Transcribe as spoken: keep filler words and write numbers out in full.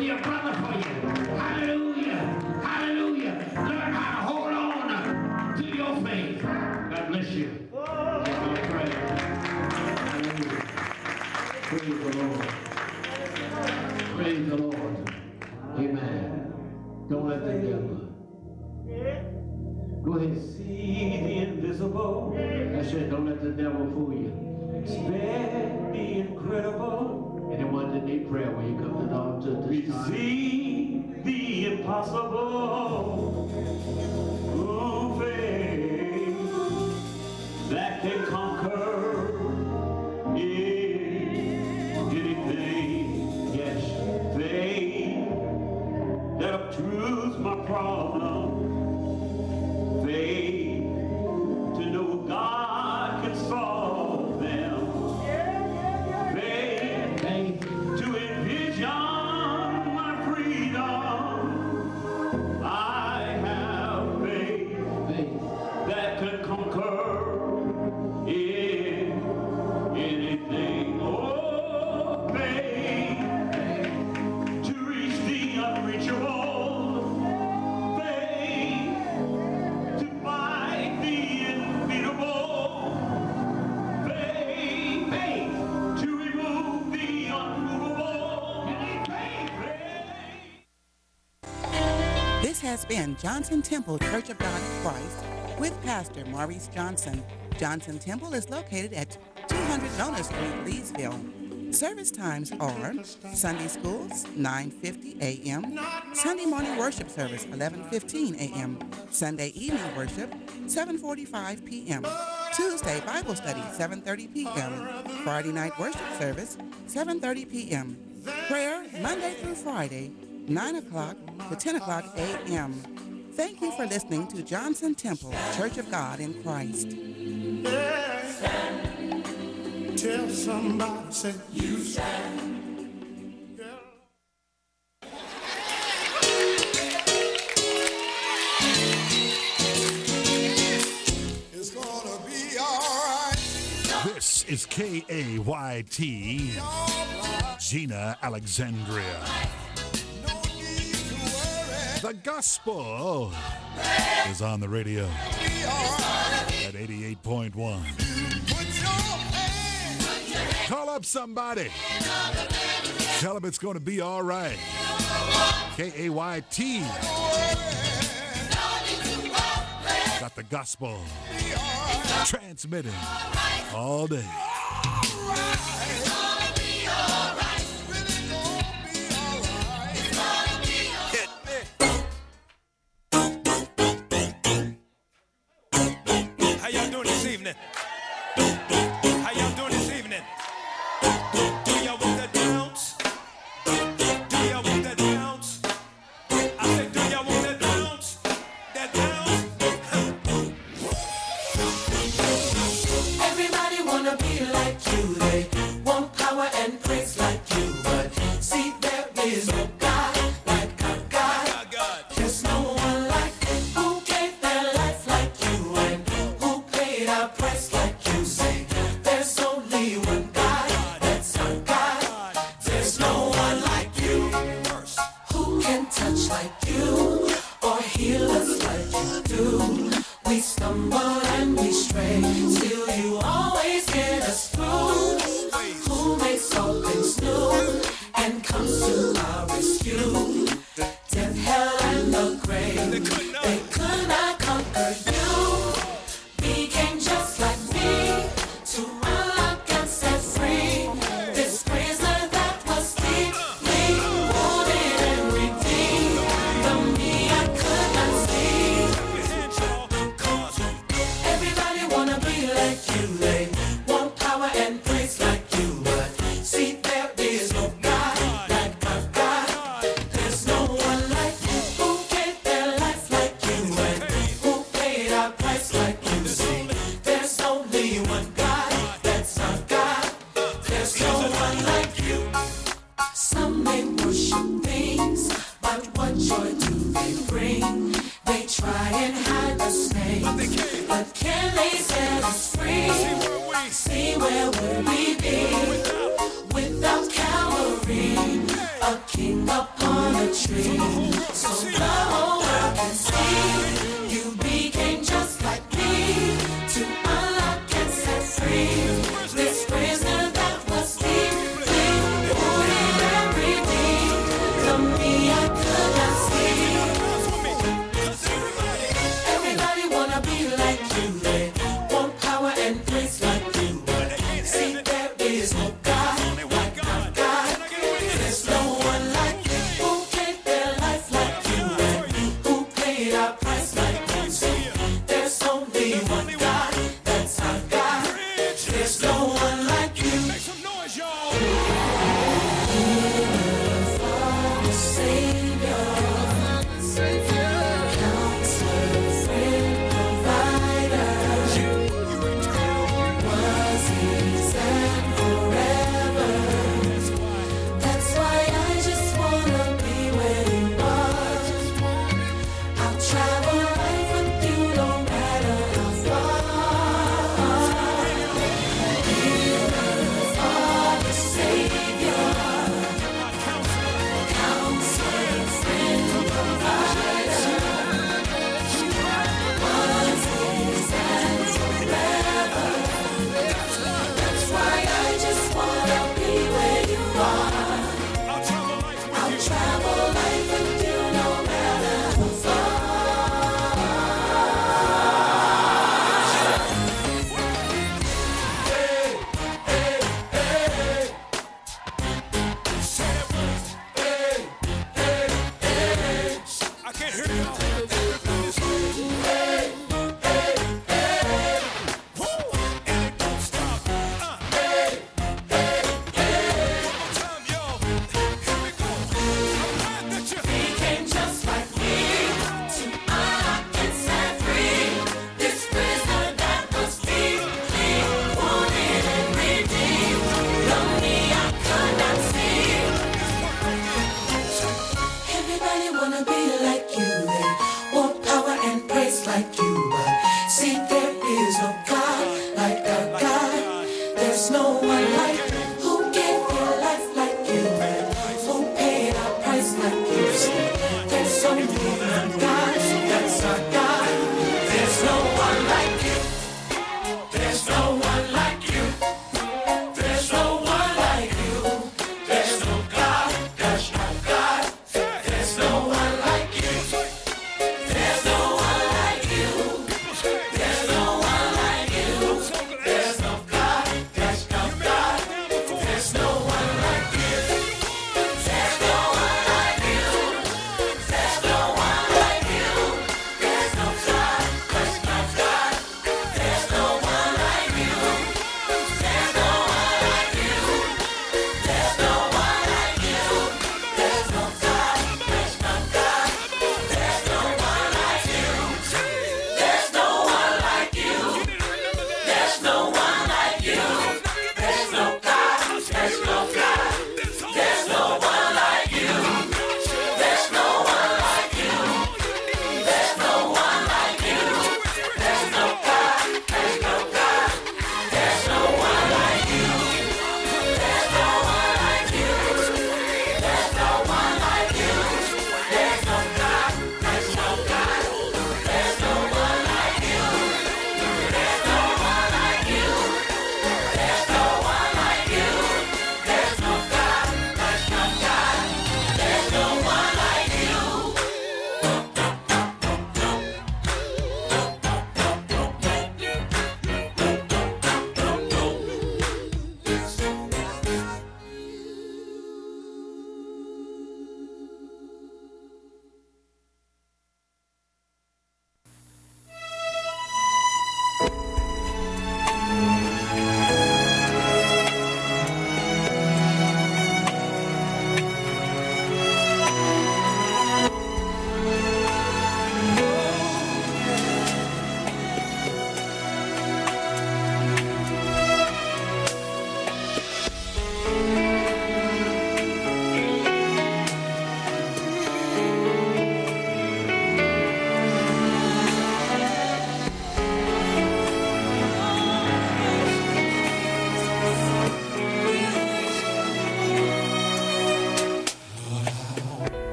be a brother for you. Hallelujah. Hallelujah. Learn how to hold on to your faith. God bless you. Let's pray. Hallelujah. Praise the Lord. Praise the Lord. Amen. Don't let the devil. Go ahead. See the invisible. That's it. Don't let the devil fool you. Expect the incredible. Anyone that need prayer when you come to the altar this time. Receive the impossible. Oh, faith that can conquer anything. Yes, faith that obtrudes my problem. Faith to know God can solve them. Faith, faith to envision my freedom. I have faith, faith that can conquer in anything. Oh, faith, faith to reach the unreachable. This has been Johnson Temple Church of God in Christ with Pastor Maurice Johnson. Johnson Temple is located at two hundred Nona Street, Leesville. Service times are Sunday schools, nine fifty a.m., Sunday morning worship service, eleven fifteen a.m., Sunday evening worship, seven forty-five p.m., Tuesday Bible study, seven thirty p.m., Friday night worship service, seven thirty p.m., prayer Monday through Friday, nine o'clock to ten o'clock a.m. Thank you for listening to Johnson Temple, Church of God in Christ. Yeah. Tell somebody, say, you stand. Yeah. It's gonna be all right. This is K A Y T, Gina Alexandria. The gospel is on the radio at eighty-eight point one. Call up somebody. Tell them it's going to be all right. K A Y T. Got the gospel transmitting all day. How y'all doing this evening? How y'all doing this evening? Do y'all want that bounce? Do y'all want that bounce? I said, do y'all want that bounce? That bounce? Everybody wanna be like you. They want power and praise like you. But see, there is no God like our God. There's no one like who gave their life like you and who paid our price like you. Say, there's only one God, that's our God. There's no one like you. Who can touch like you or heal us like you do? We stumble and we stray, still you always get us through. Who makes all things new and comes to our rescue? Death, hell, and the grave, they could not conquer you. We came just like me to unlock and set free this prisoner that was deeply wounded and redeemed. The me I could not see. Everybody wanna be like you. They want power and praise like you. But see, there is no God like our God. There's no one like you who gave their life like you and who paid our price like you. See, there's only one God, that's our God. There's no one like you.